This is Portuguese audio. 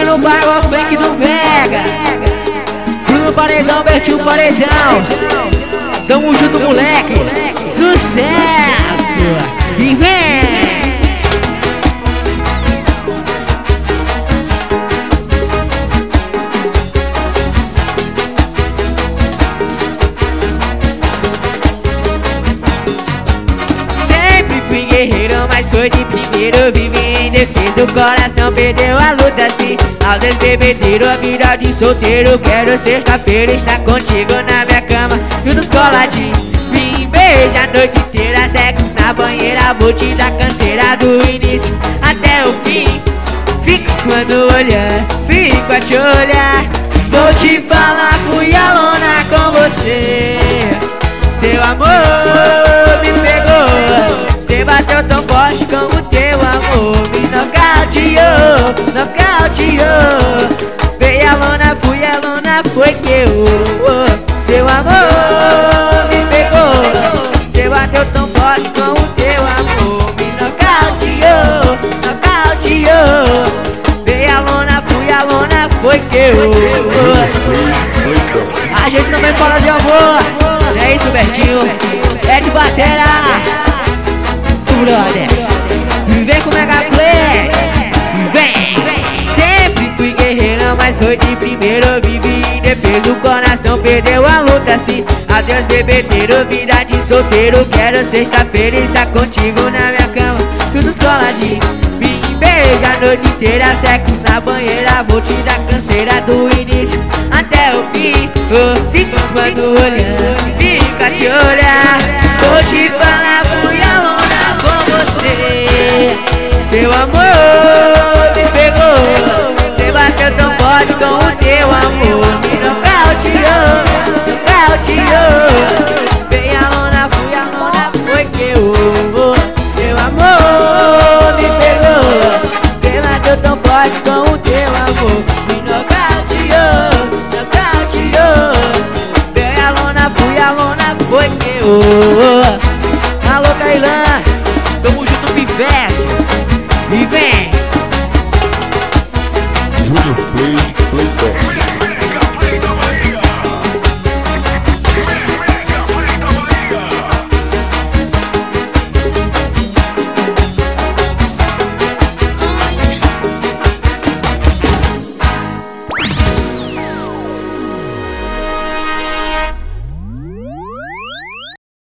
no bairro, o fake do Vega. Bruno Paredão, Bertinho Paredão. Tamo junto, moleque. Sucesso! E vem! Sempre fui guerreiro, mas foi de primeiro. Vivi em defesa, o coração perdeu a luta assim. Às vezes bebedeiro, a vida de solteiro. Quero sexta-feira estar contigo na minha cama, juntos coladinhos. Vim beijar a noite inteira, sexo na banheira. Vou te dar canseira do início até o fim. Fixo no olhar, fico a te olhar. Vou te falar, fui a lona com você. Seu amor me pegou, cê bateu tão forte como teu amor. Me nocauteou, nocauteou. Veio a lona, fui a lona, foi que eu. Seu amor me pegou, cê bateu tão forte como teu amor. Me nocauteou, nocauteou. Veio a lona, fui a lona, foi que eu. A gente não vem falar de amor. É isso, Bertinho. É de batera. Brother, vem com o Mega Play. Vem. Sempre fui guerreiro, mas foi de primeiro. Vivi em defesa, o coração perdeu a luta assim. Adeus, bebedeiro, vida de solteiro. Quero sexta-feira estar contigo na minha cama, juntos coladinhos. Vim beijar a noite inteira, sexo na banheira. Vou te dar canseira do início até o fim. Fico quando olhando, fica te olhar. Vou te falar, fui a lona com você. Seu amor